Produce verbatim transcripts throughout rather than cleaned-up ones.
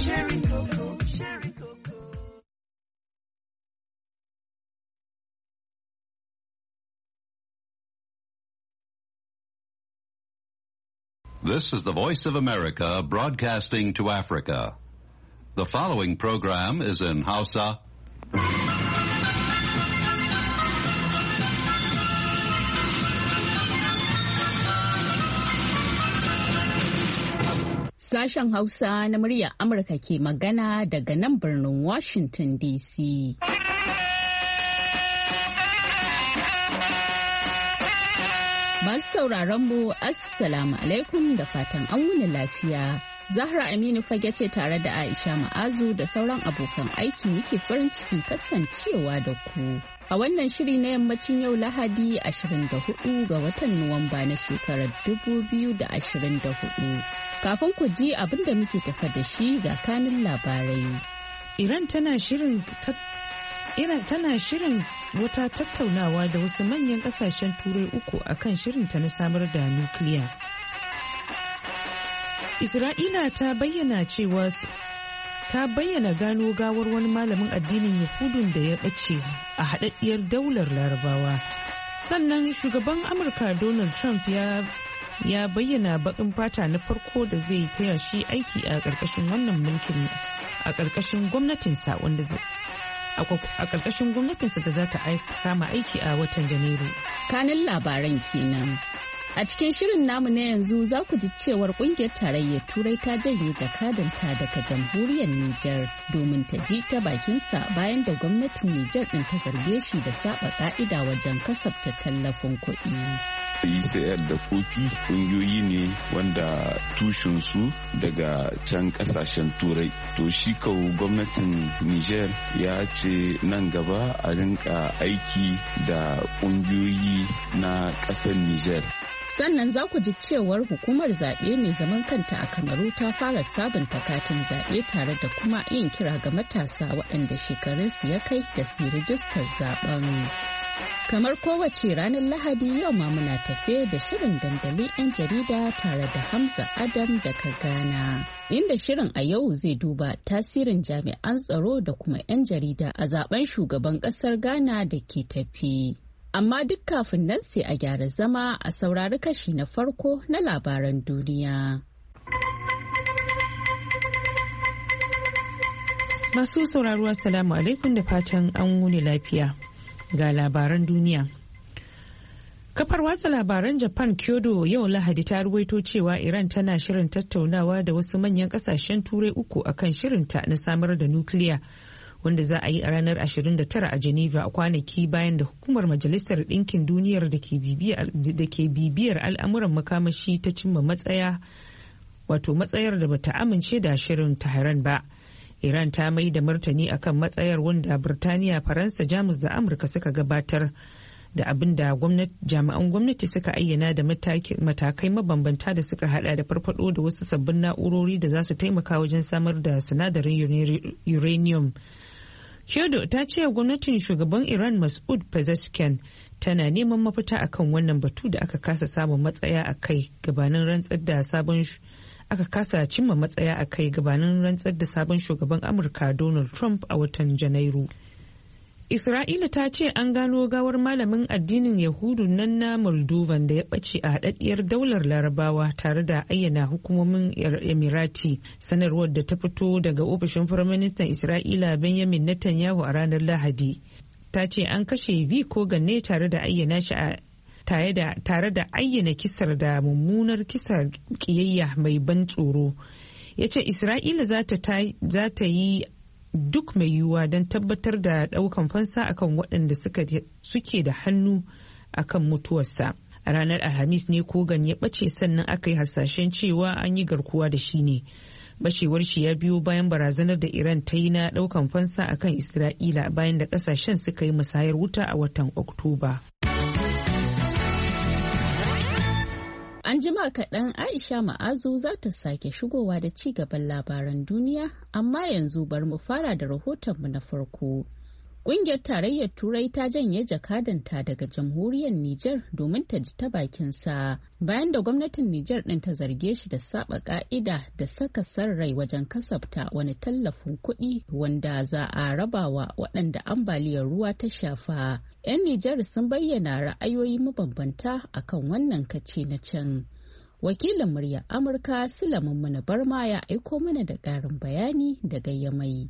sharing cocoa, sharing cocoa. This is the Voice of America broadcasting to Africa. The following program is in Hausa. Sashen Hausa na murya Amurka ke magana daga nan birnin Washington D C. Masu sauraron mu Assalamu alaikum da fatan an wuni lafiya. Zahra Aminu fage ce tare da Aisha Ma'azu da sauran abokan aiki muke farin cikin kasancewa da ku. A wannan shiri na yammacin yau Lahadi ashirin da hudu ga watan Nuwamba na shekarar dubu biyu da ashirin da hudu. Kafin ku ji abin da muke tafa da shi ga kanin labarai. Iran tana shirin Iran tana shirin wata tattaunawa da wasu manyan kasashen turai uku akan shirinta na samar da nukiliya. Isra'ila ta bayyana cewa ta bayyana gano gawar wani malamin addinin Yahudun da ya ɓace a haɗaɗɗiyar daular Larabawa. Sannan shugaban Amurka Donald Trump ya ya bayyana baƙin fata na farko da zai taya shi aiki a ƙarƙashin wannan mulkin a ƙarƙashin gwamnatinsa wanda a ƙarƙashin gwamnatinsa da za ta kama aiki a watan Janairu. Kanin labaran kenan. A cikin shirin namu na yanzu za ku ji cewar kungiyar tarayyar Turai ta janye jakadanta daga jamhuriyar Nijar domin ta ji ta bakinsa bayan da gwamnatin Nijar ɗin ta zarge shi da saba ka'ida wajen kasafta tallafin kuɗi. E C R da kofi kungiyoyi ne wanda tushensu daga can kasashen turai. To shi kawo gwamnatin Niger ya ce nan gaba a rinka aiki da kungiyoyi na ƙasar Niger. Sannan za ku ji cewar hukumar zaɓe mai zaman kanta a Kamaru ta fara sabunta katin zaɓe tare da kuma yin kira ga matasa waɗanda shekarunsu ya kai da su rijistar zaɓen. Kamar kowace ranar Lahadi yau ma muna tafe da shirin dandalin 'yan jarida tare da Hamza Adam daga Ghana. Inda shirin a yau zai duba tasirin jami'an tsaro da kuma 'yan jarida a zaben shugaban ƙasar Ghana da ke tafi. Amma duk kafin nan sai a gyara zama a saurari kashi na farko na labaran duniya. Masu sauraro assalamu alaikum da fatan an wuni lafiya. Ga labaran duniya. Kafar watsa labaran Japan Kyodo yau Lahadi ta ruwaito cewa Iran tana shirin tattaunawa da wasu manyan kasashen turai uku akan shirinta na samar da nukiliya wanda za a yi a ranar ashirin da tara a Geneva a kwanaki bayan da hukumar Majalisar Ɗinkin Duniyar da ke bibiyar al'amuran makamashi ta cimma matsaya wato matsayar da bata amince da shirin Tehran ba. Iran ta mai da martani akan matsayar wanda Birtaniya, Faransa, Jamus da Amurka suka gabatar da abin da jami'an gwamnati suka ayyana da matakai mabambanta da suka hada da farfado da wasu sabbin na'urori da za su taimaka wajen samar da sinadarin uranium. Kyodo ta ce gwamnatin shugaban Iran Masoud Pezeshkian tana neman mafita akan wannan batu da aka kasa samun matsaya a kai gabanin rantsar da sabon aka kasa cimma matsaya a kai gabanin rantsar da sabon shugaban Amurka Donald Trump a watan Janairu. Isra'ila ta ce an gano gawar malamin addinin Yahudu nan na Moldovan da ya ɓace a haɗaɗɗiyar daular Larabawa tare da ayyana hukumomin Emirati. Sanarwar da ta fito daga ofishin Firaministan Isra'ila Benjamin Netanyahu a ranar Lahadi ta ce an kashe V Kogan ne tare da ayyana shi a tare da tare da ayyana kisar da mummunar kisar kiyayya mai ban tsoro. Ya ce Isra'ila za ta yi duk mai yiwuwa don tabbatar da daukan fansa akan waɗanda suke da hannu akan mutuwarsa. A ranar Alhamis ne Kogan ya ɓace sannan aka yi hasashen cewa an yi garkuwa da shi ne. Bacewar shi ya biyo bayan barazanar da Iran ta yi na daukan fansa akan Isra'ila bayan da ƙasashen suka yi musayar wuta a watan Oktoba. An jima kaɗan Aisha Ma'azu za ta sake shigowa da ci gaban labaran duniya, amma yanzu bari mu fara da rahotonmu na farko. Ƙungiyar Tarayyar Turai ta janye jakadanta daga jamhuriyar Nijar domin ta ji ta bakinsa bayan da gwamnatin Nijar ɗin ta zarge shi da saba ƙa'ida da saka san rai wajen kasafta wani tallafin kuɗi wanda za a rabawa waɗanda ambaliyar ruwa ta shafa. 'Yan Nijar sun bayyana ra'ayoyi mabambanta akan wannan kace na can. Wakilin murya Amurka Sulaiman Muna Barma ya aiko mana da ƙarin bayani daga Yamai.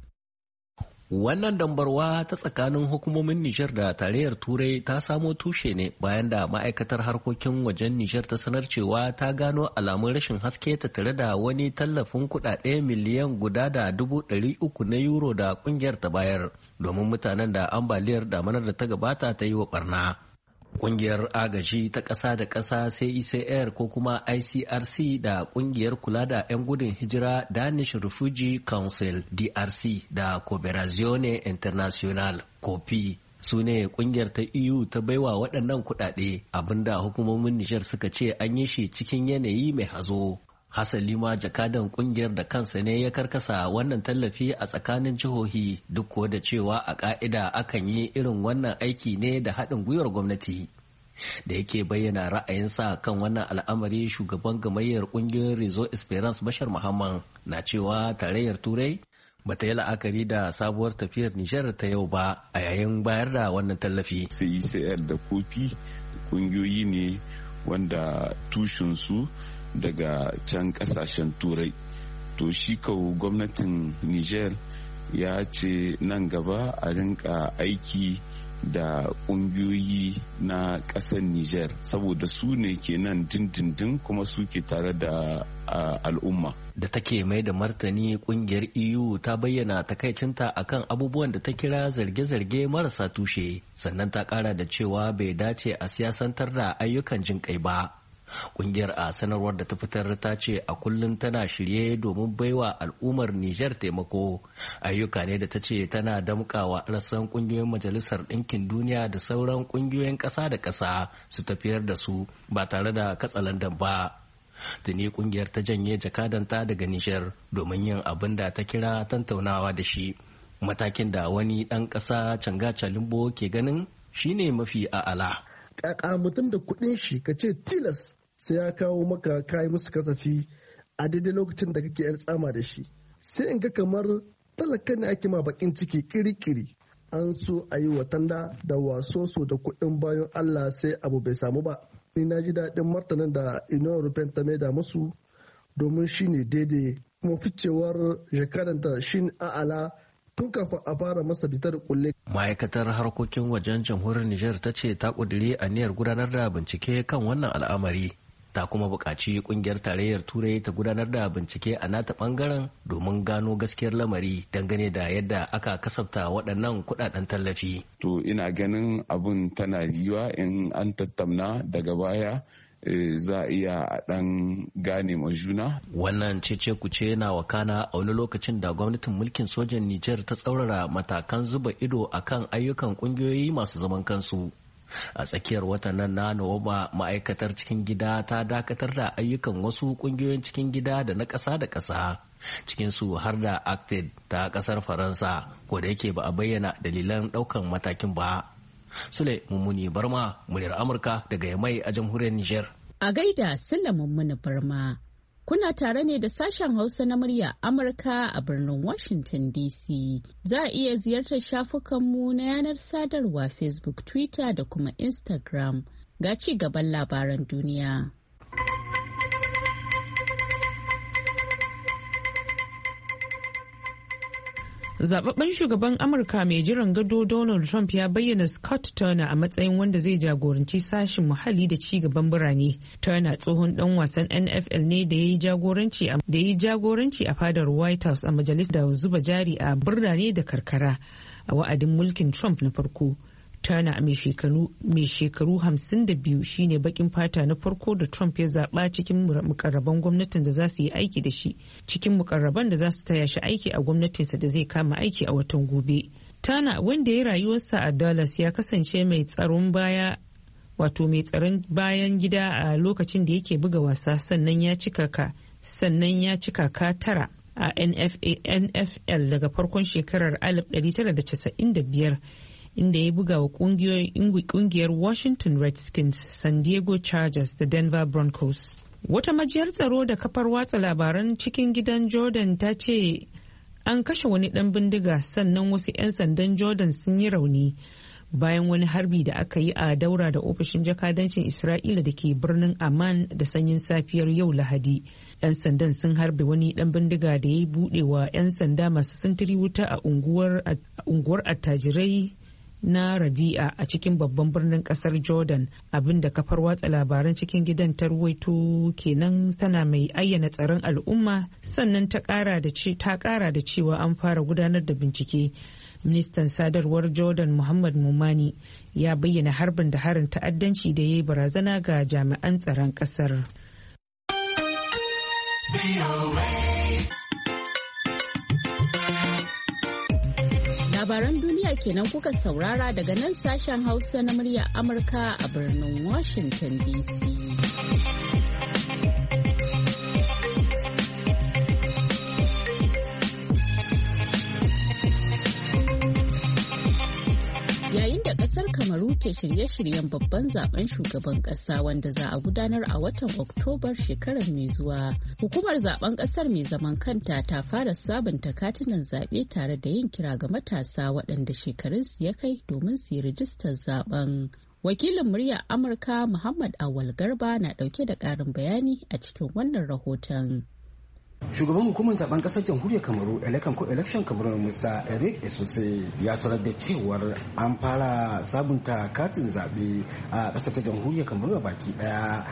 Wannan dambarwa ta tsakanin hukumomin Nijar da tarayyar Turai ta samo tushe ne bayan da ma'aikatar harkokin wajen Nijar ta sanar cewa ta gano alamun rashin haske tattare da wani tallafin kuɗaɗe miliyan guda da dubu ɗari uku na euro da ƙungiyar ta bayar domin mutanen da ambaliyar damanar da ta gabata ta yi wa ɓarna. Ƙungiyar agaji ta ƙasa da ƙasa C I C R ko kuma I C R C da ƙungiyar kula da 'yan gudun hijira Danish Refugee Council D R C da Cooperazione International COPI su ne ƙungiyar ta E U ta baiwa waɗannan kuɗaɗe abinda hukumomin Nijar suka ce an yi shi cikin yanayi mai hazo. Hasali ma jakadan kungiyar da kansa ne ya karkasa wannan tallafi a tsakanin jihohi duk kuwa da cewa a ka'ida akan yi irin wannan aiki ne da haɗin gwiwar gwamnati. Da yake bayyana ra'ayinsa kan wannan al'amari shugaban gamayyar kungiyar Rezo Esperance Bashar Muhammad na cewa tarayyar Turai ba ta yi la'akari da sabuwar tafiyar Nijar ta yau ba a yayin bayar da wannan tallafi. C I C R da kofi kungiyoyi ne wanda tushensu daga can kasashen turai to shi kawo gwamnatin Niger ya ce nan gaba a rinka aiki da kungiyoyi na kasar Niger saboda su ne ke nan dindindin kuma su ke tare da al'umma. Da take mai da martani kungiyar E U ta bayyana takaicinta akan abubuwan da ta kira zarge-zarge marasa tushe sannan ta kara da cewa bai dace a siyasantar da ayyukan jin kai ba. Kungiyar a sanarwar da ta fitar ta ce a kullum tana shirye domin baiwa al'ummar Nijar taimako. Ayyuka ne da ta ce tana damƙawa rassan kungiyoyin Majalisar Ɗinkin Duniya da sauran kungiyoyin ƙasa da ƙasa su tafiyar da su ba tare da katsalandan ba. Tuni kungiyar ta janye jakadanta daga Nijar domin yin abin da ta kira tantaunawa da shi. Matakin da wani ɗan ƙasa Canga Calimbo ke ganin shine mafi a'ala. Ƙaƙa mutum da kuɗin shi ka ce tilas sai ya kawo maka kayi musu kasafi a daidai lokacin da kake yar tsama da shi sai in ga kamar talaka ne ake ma bakin ciki kiri-kiri an so a yi watanda da wasoso da kuɗin bayan Allah sai abu bai samu ba. Ni na ji daɗin martanin da Union European ta maida musu domin shi ne daidai kuma ficewar jakadanta shi a'ala tun kafin a fara masa bitar kulle. Ma'aikatar harkokin wajen jamhuriyar Nijar ta ce ta ƙudiri aniyar gudanar da bincike kan wannan al'amari. Ta kuma buƙaci ƙungiyar tarayyar Turai ta gudanar da bincike a nata ɓangaren domin gano gaskiyar lamari dangane da yadda aka kasafta waɗannan kuɗaɗen tallafi. To ina ganin abun tana yiwa in an tattauna daga baya za a iya a ɗan gane ma juna. Wannan cece kuce na wakana a wani lokacin da gwamnatin mulkin sojan Nijar ta tsaurara matakan zuba ido akan ayyukan ƙungiyoyi masu zaman kansu. A tsakiyar watan nan na Nuwamba ma'aikatar cikin gida ta dakatar da ayyukan wasu ƙungiyoyin cikin gida da na ƙasa da ƙasa. Cikinsu har da Acted ta ƙasar Faransa, ko da yake ba a bayyana dalilan ɗaukan matakin ba. Sule Mummuni Barma, muryar Amurka daga Yamai a jamhuriyar Nijar. A gaida Sule Mummuni Barma. Kuna tare ne da sashen Hausa na murya Amurka a birnin Washington D C. Za a iya ziyartar shafukanmu na yanar sadarwa Facebook, Twitter da kuma Instagram. Ga ci gaban labaran duniya. Zababben shugaban Amurka mai jiran gado Donald Trump ya bayyana Scott Turner a matsayin wanda zai jagoranci sashen muhalli da ci gaban birane. Turner tsohon dan wasan N F L ne da ya yi jagoranci a fadar White House a majalisar da zuba jari a birane da karkara a wa'adin mulkin Trump na farko. Turner mai shekaru hamsin da biyu shine bakin fata na farko da Trump ya zaba cikin mukarraban gwamnatin da za su yi aiki da shi, cikin mukarraban da za su taya shi aiki a gwamnatinsa da zai kama aiki a watan gobe. Turner, wanda ya rayuwarsa a Dallas, ya kasance mai tsaron baya wato mai tsaron bayan gida a lokacin da yake buga wasa sannan ya cika ka sannan ya cika ka tara a N F L daga farkon shekarar alif ɗari tara da casa'in da biyar, inda ya buga wa kungiyar Washington Redskins, San Diego Chargers da Denver Broncos. Wata majiyar tsaro da kafar watsa labaran cikin gidan Jordan ta ce an kashe wani ɗan bindiga sannan wasu 'yan sandan Jordan sun yi rauni bayan wani harbi da aka yi a daura da ofishin jakadancin Isra'ila da ke birnin Amman da sanyin safiyar yau Lahadi. 'Yan sandan sun harbe wani ɗan bindiga da ya yi buɗe wa 'yan sanda masu sintiri wuta a unguwar attajirai na Rabi'a a cikin babban birnin kasar Jordan, abinda kafar watsa labaran cikin gidan ta ruwaito kenan, tana mai ayyana tsaron al'umma, sannan ta kara da cewa an fara gudanar da bincike. Ministan sadarwar Jordan Muhammad Mumani ya bayyana harbin da harin ta'addanci da ya yi barazana ga jami'an tsaron kasar. Labaran duniya kenan kuka saurara daga nan sashen Hausa na muryar Amurka a birnin Washington D C. Yayin da kasar Kamaru ke shirye-shiryen babban zaben shugaban kasa wanda za a gudanar a watan Oktobar shekarar mai zuwa, hukumar zaben kasar mai zaman kanta ta fara sabunta katunan zaɓe tare da yin kira ga matasa waɗanda shekarunsu ya kai domin su yi rijistar zaben. Wakilin muryar Amurka Muhammad Awal Garba na ɗauke da ƙarin bayani a cikin wannan rahoton. Shugaban hukumar zaben kasar jamhuriyar Kamaru election ko election Kamaru Mr. Eric Esose ya sanar da cewar an fara sabunta katin zabe a kasar ta jamhuriyar Kamaru baki daya.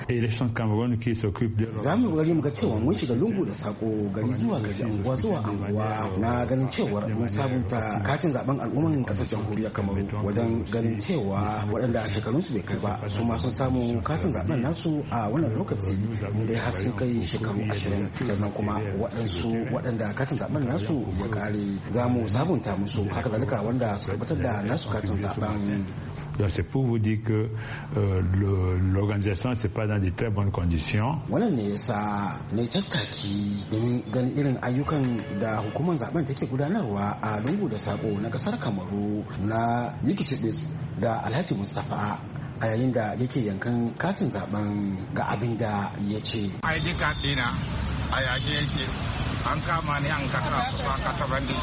Za mu gari mu ga cewa mun shiga lungu da sako, gari zuwa gari, anguwa zuwa anguwa na ganin cewar mun sabunta katin zaben al'umman kasar jamhuriyar Kamaru wajen ganin cewa waɗanda shekarun su bai kai ba su ma sun samu katin zaben nasu a wannan lokaci inda har sun kai shekaru ashirin, sannan kuma waɗansu waɗanda katin zaben nasu ya kare za mu sabunta musu, haka zalika wanda su tabbatar da nasu katin zaben. C'est pour vous dire que euh, l'organisation c'est pas dans de très bonnes conditions. Wannan ne yasa ne tattaki domin ganin irin ayyukan da hukumar zaben take gudanarwa a lungu da sako na kasar Kamaru na Yikicibis da Alhaji Mustapha a yayin da yake yankan katin zaben ga abin da ya ce. I D card dina a yage yake an kama ni an kata su sa kata bandi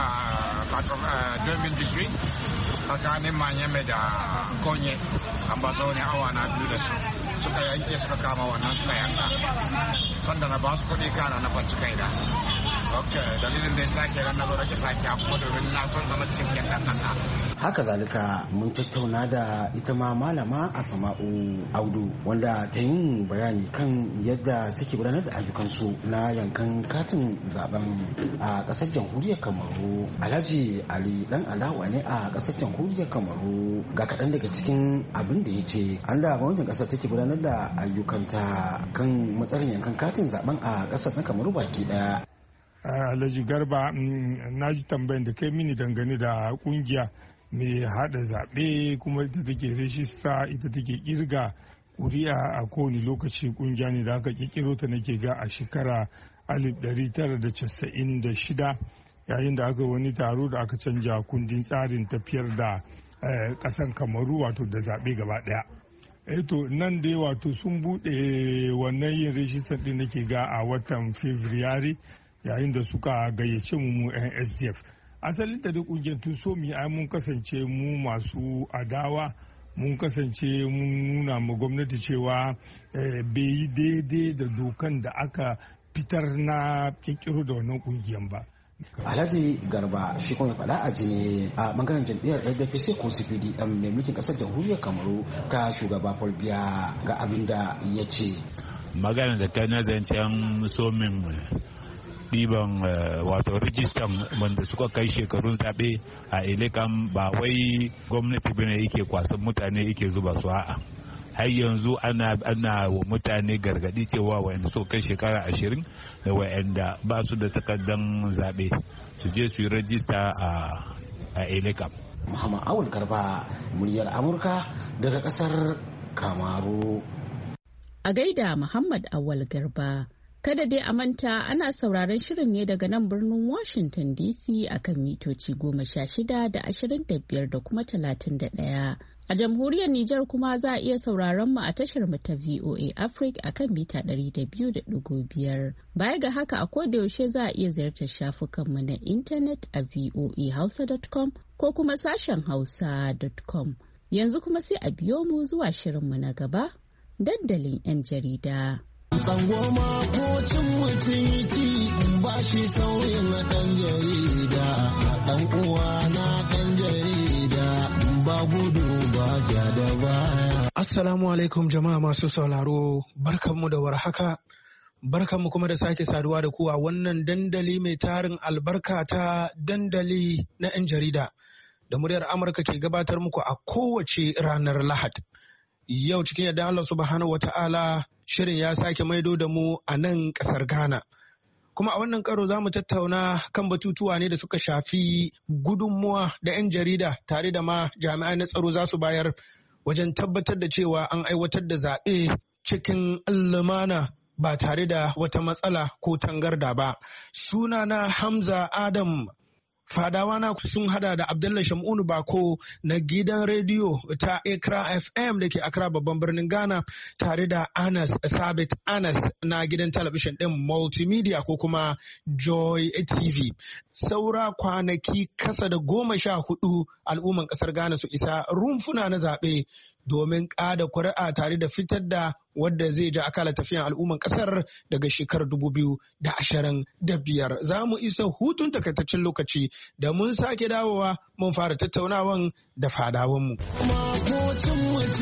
domin district tsakanin manyame da konye an ba zaune awa na biyu da su suka yanke suka kama wannan suka yanka sanda na ba su kuɗi kana na fanci kai da ok dalilin da ya sake ran na zo rake sake abu domin na son zama cikin dan kasa. Haka zalika mun tattauna da ita ma malama Asma'u Audu wanda ta yin bayani kan yadda suke gudanar da ayyukansu na yankan katin zaben a kasar jamhuriyar Kamaru. Alhaji Ali dan Alawa ne a kasar jamhuriyar Kamaru, ga kaɗan daga cikin abin da ya ce an da gwamnatin kasar take gudanar da ayyukanta kan matsayin yankan katin zaben a kasar na Kamaru baki daya. Alhaji Garba, na ji tambayin da kai mini dangane da kungiya mai hada zaɓe kuma ita take rejista, ita take kirga kuri'a a kowane lokaci. Kungiya ne da aka kirkiro ta nake ga a shekara alif ɗari tara da casa'in da shida yayin da aka wani taro da aka canja kundin tsarin tafiyar da ƙasan Kamaru wato da zaɓe gaba ɗaya. Eto nan dai wato sun buɗe wannan yin rejistar ɗin nake ga a watan Fabrairu yayin da suka gayyace mu mu yan S D F. Asalin da kungiyar tun so mu ai mun kasance mu masu adawa, mun kasance mun nuna ma gwamnati cewa bai yi daidai da dokan da aka fitar na kirkiro da wannan kungiyar ba. Alhaji Garba shi kuma faɗa a jini a bangaren jam'iyyar A D P C ko C P D M mai mulkin ƙasar jamhuriyar Kamaru ta shugaba Paul Biya ga abin da ya ce. Magana da ta nazancen somin ɗiban wato rijistan wanda suka kai shekarun zaɓe a elekan ba wai gwamnati bane yake kwasan mutane yake zuba su a'a har yanzu ana ana wa mutane gargadi cewa wayanda suka kai shekara ashirin da wayanda ba su da takardan zaɓe su je su yi rajista a elekan. Muhammad Awul Garba, muryar Amurka daga ƙasar Kamaru. A gaida Muhammad Awul Garba. Kada dai a manta ana sauraron shirin ne daga nan birnin Washington D C akan mitoci goma sha shida da ashirin da biyar da kuma talatin da ɗaya. A jamhuriyar Nijar kuma za a iya sauraron mu a tashar mu ta V O A Africa akan mita ɗari da biyu da ɗigo biyar. Baya ga haka a koda yaushe za a iya ziyartar shafukan mu na intanet a voa hausa dot com ko kuma sashen hausa dot com. Yanzu kuma sai a biyo mu zuwa shirin mu na gaba, dandalin 'yan jarida. Tsangoma ko cin mutunci ba shi sauyin ɗan jarida, ɗan uwa na ɗan jarida ba gudu ba ja da baya. Assalamu alaikum jama'a masu sauraro, barkanmu da warhaka. Barkanmu kuma da sake saduwa da ku a wannan dandali mai tarin albarka ta dandali na 'yan jarida da muryar Amurka ke gabatar muku a kowace ranar Lahad. Yau cikin yadda Allah subhanahu wa ta'ala shirin ya sake maido da mu a nan ƙasar Ghana. Kuma a wannan karo za mu tattauna kan batutuwa ne da suka shafi gudunmuwa da 'yan jarida tare da ma jami'ai na tsaro za su bayar wajen tabbatar da cewa an aiwatar da zaɓe cikin lumana ba tare da wata matsala ko tangarda ba. Sunana Hamza Adam. Fadawa na sun hada da Abdullah Shamunu Bako na gidan rediyo ta Accra F M da ke Accra babban birnin Ghana, tare da Anas Sabit Anas na gidan talabishin ɗin Multimedia ko kuma Joy T V. Saura kwanaki kasa da goma sha hudu al'umman ƙasar Ghana su isa rumfuna na zaɓe domin ƙada kuri'a tare da fitar da wadda zai ja akala tafiyan al'umman ƙasar daga shekarar dubu biyu da ashirin da biyar. Za mu isa hutun takaitaccen lokaci da mun sake dawowa mun fara tattaunawan da fadawanmu. Makocin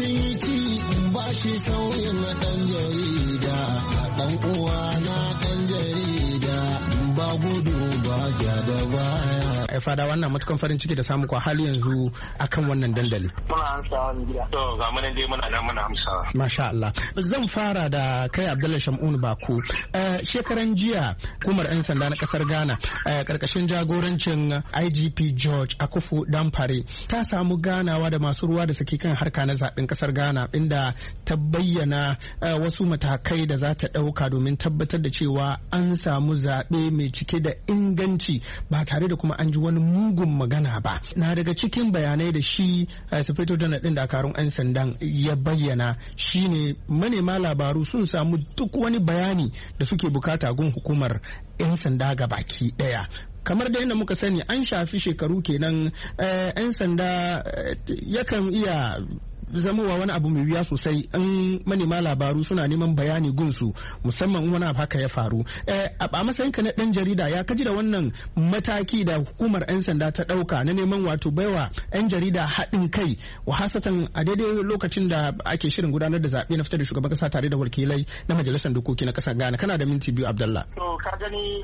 mutunci ba shi sauyin ɗan jarida, ɗan uwa na ɗan jarida ba gudu ba ja da baya. Ai fada wannan matukan farin ciki da samu kwa hali yanzu akan wannan dandali. Muna amsawa ne gida. To ga mun dai muna nan muna amsawa. Masha Allah. Zan fara da kai Abdullah Shamunu Bako. Shekaran jiya hukumar 'yan sanda na kasar Ghana karkashin jagorancin I G P George Akufu Dampare ta samu ganawa da masu ruwa da saki kan harka na zaben kasar Ghana, inda ta bayyana wasu matakai da za ta ɗauka domin tabbatar da cewa an samu zaɓe mai cike da inganci ba tare da kuma an ji wani mugun magana ba. Na daga cikin bayanai da shi sufeto janar ɗin dakarun 'yan sandan ya bayyana shine manema labaru sun samu duk wani bayani da suke bukata gun hukumar 'yan sanda ga baki ɗaya. Kamar da yadda muka sani an shafi shekaru kenan 'yan sanda yakan iya zamowa wani abu mai wuya sosai in manema labaru suna neman bayani gunsu, musamman wani abu haka ya faru. A matsayinka na ɗan jarida ya kaji da wannan mataki da hukumar 'yan sanda ta ɗauka na neman wato baiwa 'yan jarida haɗin kai, wahasatan a daidai lokacin da ake shirin gudanar da zaɓe na fitar da shugaban ƙasa tare da wakilai na majalisar dokoki na ƙasar Ghana. Kana da minti biyu Abdullah. To ka gani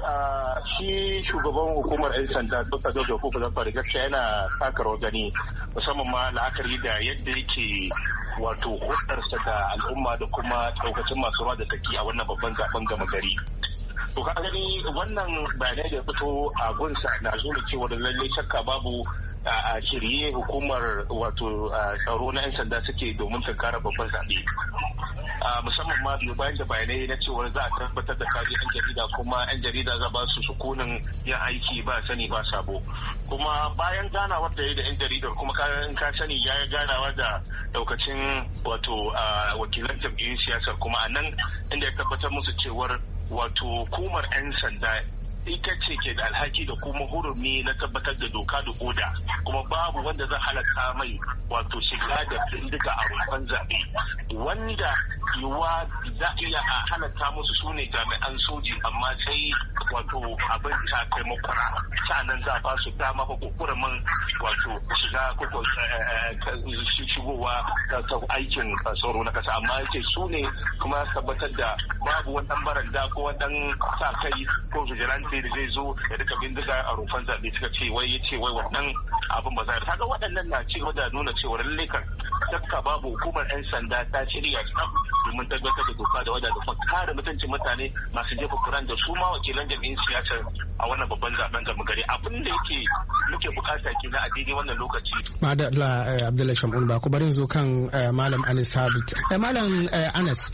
shi shugaban hukumar 'yan sanda Dokta Jojo Kufu Zamfari gaskiya yana taka rawar gani, musamman ma la'akari da yadda yake wato hudarsa da al'umma da kuma daukacin masu ruwa da tsaki a wannan babban zaben gama gari. To ka gani wannan bayanai da fito a gunsa na zo da cewa da lalle shakka babu a shirye hukumar wato tsaro na 'yan sanda suke domin tunkara babban zaɓe. Musamman ma biyu bayan da bayanai na cewar za a tabbatar da kaji 'yan jarida, kuma 'yan jarida za ba su sukunin yin aiki ba sani ba sabo. Kuma bayan ganawar da ya da 'yan jaridar kuma in ka sani ya yi ganawa da daukacin wato wakilan jam'iyyun siyasar, kuma a nan inda ya tabbatar musu cewar wato hukumar 'yan sanda ita ce ke da alhaki da kuma hurumi na tabbatar da doka da oda, kuma babu wanda zai halatta mai wato shiga da bindiga a rumfan zaɓe. Wanda yiwuwa za a iya a halatta musu su ne jami'an soji, amma sai wato abin ta kai makwara, sa'annan za a ba su dama ko hurumin wato shiga ko shigowa ta aikin tsaro na kasa, amma yake su ne kuma tabbatar da babu wani ɗan baranda ko wani ɗan sa kai ko vigilante da zai zo ya duka bindiga a rumfan zaɓe. Suka ce wai ya ce wai wannan abin ba za a kaga waɗannan na ci gaba da nuna cewa lallai kan shakka babu hukumar 'yan sanda ta shirya tsaf domin tabbatar da doka da wada da kuma kare mutuncin mutane masu jefa kuran da su ma wakilan jami'in siyasa a wannan babban zaben gama gari. Abin da yake muke bukata ke na a daidai wannan lokaci. Madalla Abdullahi Shamun ba ku bari zo kan Malam Anas Sabit. Malam Anas,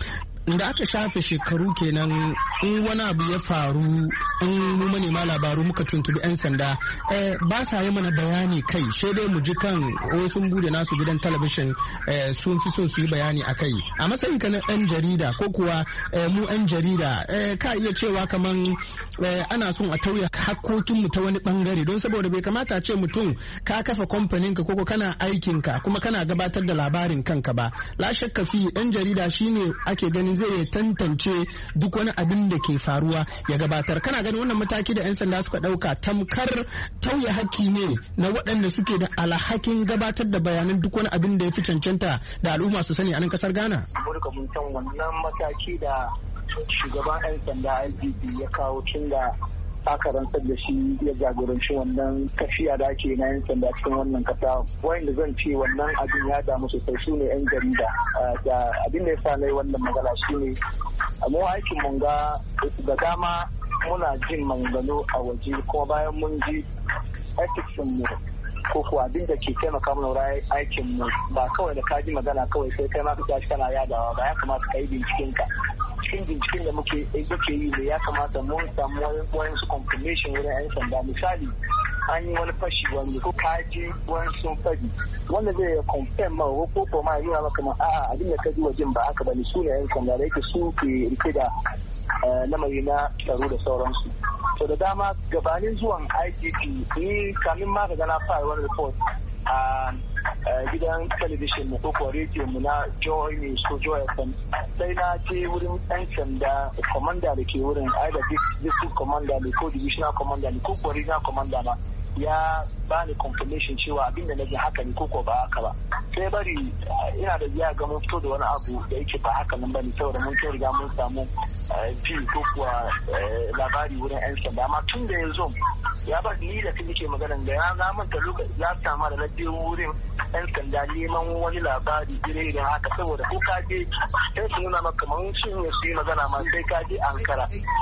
da aka shafe shekaru kenan in wani abu ya faru in mu manema labaru muka tuntubi 'yan sanda ba sa yi mana bayani kai sai dai mu ji kan wasu bude nasu gidan talabishin sun fi so su yi bayani a kai a matsayin ka na 'yan jarida ko kuwa mu 'yan jarida ka iya cewa kaman ana son a tauye hakkokin mu ta wani bangare don saboda bai kamata ce mutum ka kafa kamfanin ka koko kana aikin ka kuma kana gabatar da labarin kanka ba la shakka fi 'yan jarida shine ake ganin zai tantance duk wani abin da ke faruwa ya gabatar kana ganin wannan mataki da 'yan sanda suka dauka tamkar tauye hakki ne na waɗanda suke da alhakin gabatar da bayanan duk wani abin da ya fi cancanta da al'umma su sani a nan kasar Ghana. Amurka mun san wannan mataki da shugaban 'yan sanda I G P ya kawo tun da aka rantsar da shi ya jagoranci wannan tafiya da ake na 'yan sanda cikin wannan kasa wanda zan ce wannan abin ya damu sosai su ne 'yan jarida da abin da ya sa na yi wannan magana shi ne mu aikin mun ga da dama muna jin maganganu a waje kuma bayan mun ji ethics mu ko kuwa abin da ke taimaka mana wurin aikin mu ba kawai da ka ji magana kawai sai kai ma ka tashi kana yadawa ba ya kamata ka yi binciken ka cikin binciken da muke yake yi ne ya kamata mun samu wani su confirmation wurin 'yan sanda misali an yi wani fashi wani ko kaji wani sun fadi wanda zai confirm ma ko ko ma yi maka ma a'a abin da ka ji wajen ba haka bane su ne 'yan sanda da yake su ke rike da lamari na tsaro da sauransu to da dama gabanin zuwan I G P ni kamin ma ga na fara wani report a gidan television mu ko radio mu na Joy News ko Joy F M sai na je wurin ɗan sanda commander da ke wurin either district commander ne ko divisional commander ne ko regional commander na ya bani confirmation cewa abinda na ji haka ne ko ko ba haka ba sai bari ina da ya ga mun fito da wani abu da yake ba haka nan bane saboda mun kai riga mun samu ji ko kuwa labari wurin yan sanda amma tun da yanzu ya ba ni da kike maganan da ya na manta lokaci ya sama da na je wurin yan sanda neman wani labari dire da haka saboda ko ka je sai su nuna maka mun shi ne su yi magana ma sai ka je Ankara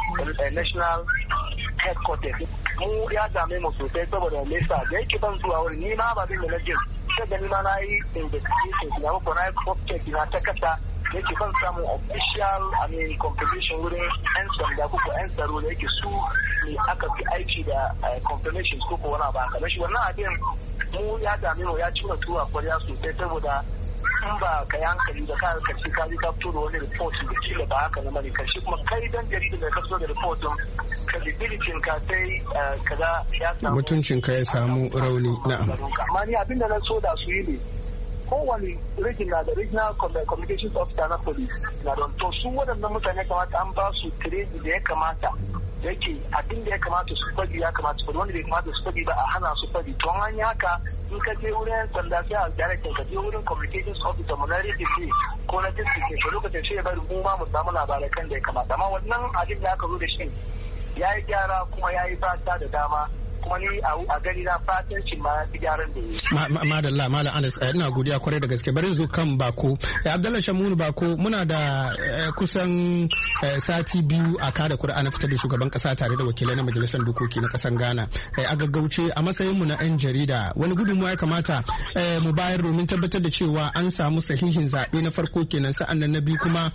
national headquarters mu ya dame mu sosai saboda nesa da yake ban zuwa wurin ni ma ba bin da na jin sai da ni ma na yi investigation na ko na yi cross-check na ta kasa yake ban samu official I mean confirmation wurin yan sanda ko yan tsaro da yake su ne aka fi aiki da confirmation ko ko wani ba haka shi wannan abin mu ya dame mu ya cuna tuwa kwarya sosai saboda in ba ka yi hankali da ka karshe ka ji ka fito da wani report da kila ba haka na mani karshe kuma kai dan jaridar da ka fito da report din credibility ka sai kaza ya samu mutuncin ka ya samu rauni na'am amma ni abin da na so da su yi ne kowane regional da regional communications officer na police na don to su waɗannan mutane kamata an ba su training da ya kamata yake abin da ya kamata su fadi ya kamata su fadi wanda bai kamata su fadi ba a hana su fadi to an yi haka in ka je wurin sanda sai a director ka je wurin communications officer mu na region ko na district ko lokacin sai ya bari mu ma mu samu labarai kan da ya kamata amma wannan abin da aka zo da shi ya yi gyara kuma ya yi fata da dama kuma ni a gani na fatan shi ma fi gyaran da yi. Madalla Malam Anas ina godiya kwarai da gaske bari zo kan Bako. Abdallah Shamunu Bako muna da kusan sati biyu a kada kuri'a na fitar da shugaban kasa tare da wakilai na majalisar dokoki na kasan Ghana. A gaggauce a matsayin mu na 'yan jarida wani gudunmuwa ya kamata mu bayar domin tabbatar da cewa an samu sahihin zaɓe na farko kenan sa'an nan na biyu kuma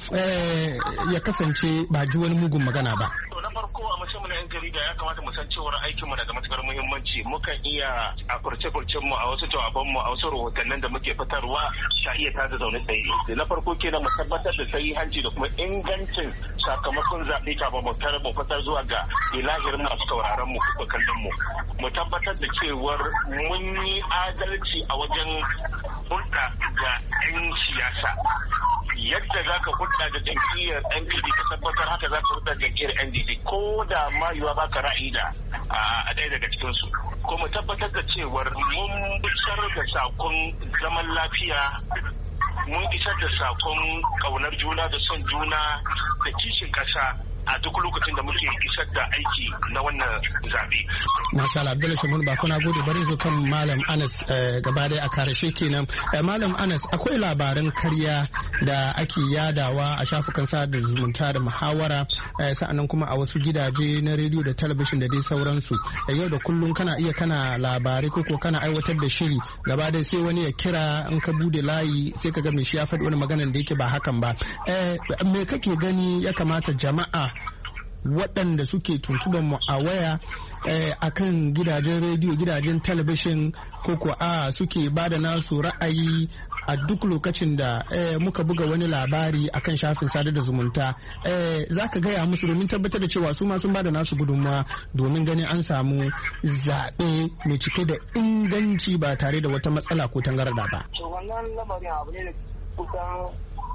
ya kasance ba ji wani mugun magana ba. Na farko a matsayin mu na 'yan jarida ya kamata mu san cewar aikinmu na da matukar muhimmanci mukan iya a furce-furcen mu a wasu jawaban mu a wasu rahotannin da muke fitarwa ta iya tada zaune tsaye na farko kenan mu tabbatar da sahihanci da kuma ingancin sakamakon zaɓe kafin mu tare mu fitar zuwa ga ilahirin masu sauraron mu ko kallon mu mu tabbatar da cewar mun yi adalci a wajen hulɗa ga 'yan siyasa yadda za ka hulɗa da jam'iyyar N P D ka tabbatar haka za ka hulɗa da jam'iyyar N D D ko da ma yiwa ba ka ra'ayi da a ɗaya daga cikinsu ko mu tabbatar da cewar mun isar da sakon zaman lafiya mun isar da sakon ƙaunar juna da son juna da kishin ƙasa a duk lokacin da muke isar da aiki na wannan zaɓe. Masha Allah, Abdullahi Shamun ba kuna gode, bari zo kan Malam Anas gaba dai a karshe kenan. Malam Anas, akwai labaran karya da ake yadawa a shafukan sada zumunta da muhawara sa'annan kuma a wasu gidaje na rediyo da talabijin da dai sauransu. Yau da kullum kana iya kana labarai ko kana aiwatar da shiri gaba dai sai wani ya kira in ka bude layi sai ka ga mai shi ya faɗi wani maganar da yake ba hakan ba. Me kake gani ya kamata jama'a waɗanda suke tuntuban mu a waya a kan gidajen rediyo, gidajen talabishin ko ko a suke ba da nasu ra'ayi a duk lokacin da muka buga wani labari akan shafin sadar da zumunta, za ka gaya musu domin tabbatar da cewa su ma sun ba da nasu gudunmawa domin ganin an samu zaɓe mai cike da inganci ba tare da wata matsala ko tangarɗa ba. Wannan lamarin abu ne da kusan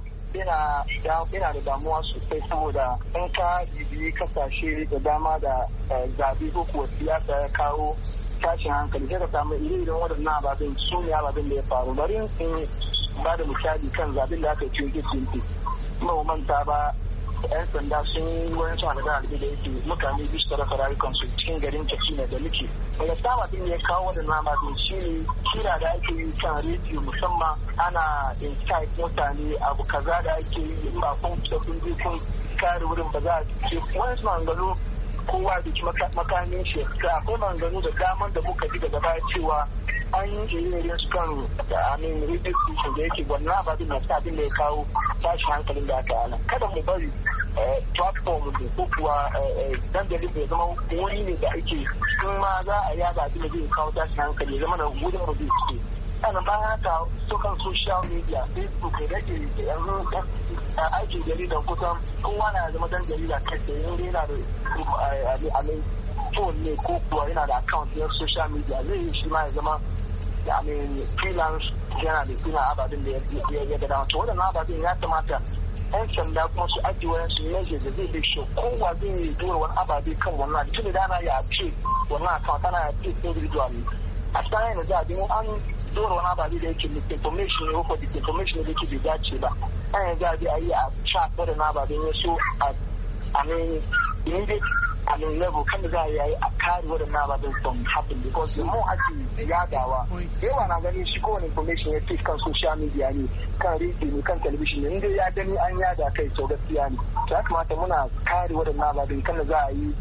yana da damuwa sosai, saboda in ka bibiyi kasashe da dama da zaɓe ko kuwa siyasa ya kawo tashin hankali, sai ka samu ire-iren waɗannan ababen su ne ababen da ya faru. Bari in ba da misali kan zaɓen da aka yi cikin kuma manta ba, yan sanda sun yi wani suna da alibi da yake mutane bisu da rasa rayukansu cikin garin Katsina da muke. Daga sama din ya kawo waɗannan ababen shi ne kira da ake yi kan rediyo, musamman ana insight mutane abu kaza da ake yi in ba kun fita kun je kun kare wurin ba za a ce wani suna gano kowa da makamin shi. Akwai maganganu da daman da muka ji daga baya cewa an yi ire su kan amin radio station da yake wannan abin da sa abin da ya kawo tashi hankalin da aka ana. Kada mu bari platform da ko kuwa dandalin da ya zama wuri ne da ake in ma za a yada abin da zai kawo tashi hankali ya zama da wurin mu zai suke. Sannan bayan haka su kan social media, Facebook da rage yanzu aikin jarida kusan kowa na zama dan jarida kai da yin yana da amin phone ne ko kuwa yana da account na social media zai yi shi ma ya zama I mean freelance yana da suna ababen da ya ga dama. To waɗannan ababen ya kamata yan sanda kuma su ajiye wani su measure da zai bishe kowa zai yi dora wani ababe kan wannan tun da ana ya ce wannan account ana ya ce individually. A tsarin da za a bi an dora wani ababe da yake misinformation ne ko disinformation da yake bai dace ba. An yanzu a bi a yi a chat da na ababen ya so a I mean immediate I mean level kan da za a yi a kare waɗannan ababen from happen because the more ake yadawa yawa na gani shi kowane information ya fi kan social media ne kan radio ne kan television ne inda ya gani an yada kai sau gaskiya ne. To ya kamata muna kare waɗannan ababen kan da za a yi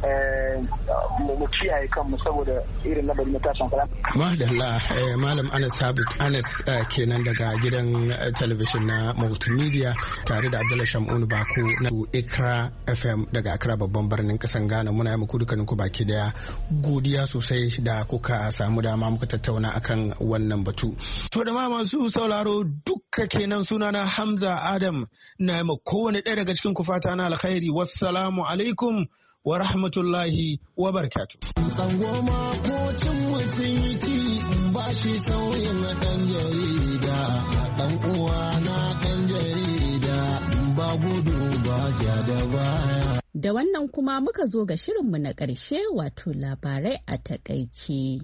mu kiyaye kanmu saboda irin labari na tashin kala. Madalla Malam Anas Habib Anas kenan daga gidan talabijin na multimedia tare da Abdullahi Shamun Bako na Ikra F M daga Accra babban birnin kasan Ghana. Muna yi muku dukkanin ku baki daya godiya sosai da kuka samu dama muka tattauna akan wannan batu. To da ma masu sauraro dukka kenan sunana Hamza Adam na yi kowane ɗaya daga cikin ku fata na alkhairi. Wassalamu alaikum wa rahmatullahi wa barakatuh. Tsangoma ko cin mutum ba shi sauyin ɗan jarida, ɗan uwa na ɗan jarida ba gudu ba ja da baya. Da wannan kuma muka zo ga shirinmu na ƙarshe wato labarai a takaice.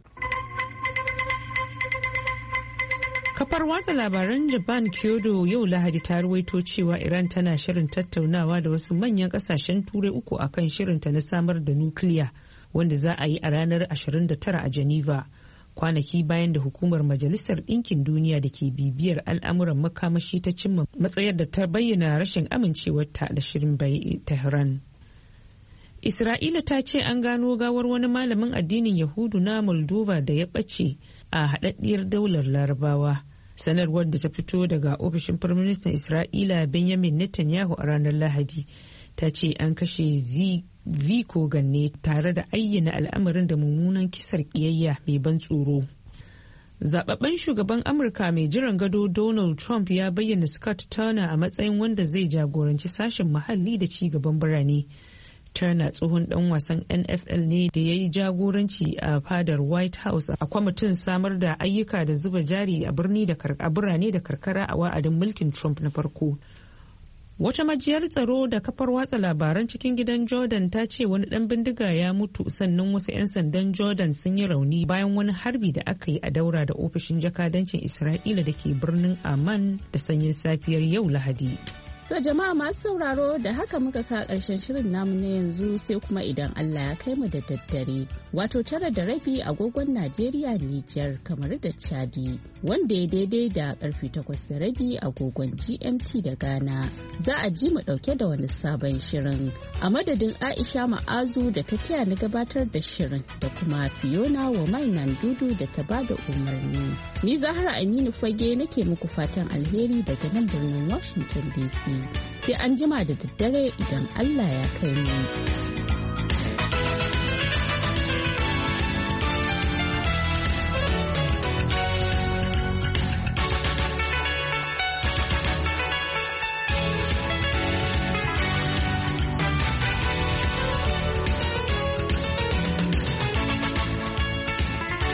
Kafar watsa labaran Japan Kyodo yau Lahadi ta ruwaito cewa Iran tana shirin tattaunawa da wasu manyan kasashen turai uku akan shirinta na samar da nukiliya wanda za a yi a ranar ashirin da tara a Geneva, kwanaki bayan da hukumar Majalisar Ɗinkin Duniya da ke bibiyar al'amuran makamashi ta cimma matsayar da ta bayyana rashin amincewarta da shirin bai Tehran. Isra'ila ta ce an gano gawar wani malamin addinin Yahudu na Moldova da ya ɓace a haɗaɗɗiyar daular Larabawa. Sanarwar da ta fito daga ofishin Firaministan Isra'ila Benjamin Netanyahu a ranar Lahadi ta ce an kashe Viko Ganne tare da ayyana al'amarin da mummunan kisar ƙiyayya mai ban tsoro. Zababben shugaban Amurka mai jiran gado Donald Trump ya bayyana Scott Turner a matsayin wanda zai jagoranci sashen muhalli da ci gaban birane. Turner tsohon dan wasan N F L ne da ya yi jagoranci a fadar White House a kwamitin samar da ayyuka da zuba jari a birni da birane da karkara a wa'adin mulkin Trump na farko. Wata majiyar tsaro da kafar watsa labaran cikin gidan Jordan ta ce wani dan bindiga ya mutu sannan wasu 'yan sandan Jordan sun yi rauni bayan wani harbi da aka yi a daura da ofishin jakadancin Isra'ila da ke birnin Amman da sanyin safiyar yau Lahadi. To jama'a masu sauraro da haka muka ka karshen shirin namu na yanzu sai kuma idan Allah ya kai mu da daddare wato tara da rabi agogon Najeriya Nijar kamar da Chadi wanda ya daidai da karfe takwas da rabi agogon G M T da Ghana za a ji mu dauke da wani sabon shirin a madadin Aisha Ma'azu da ta taya ni gabatar da shirin da kuma Fiona wa mainan dudu da ta bada umarni ni Zahra Aminu Fage nake muku fatan alheri daga nan birnin Washington D C sai an jima da daddare idan Allah ya kai mu.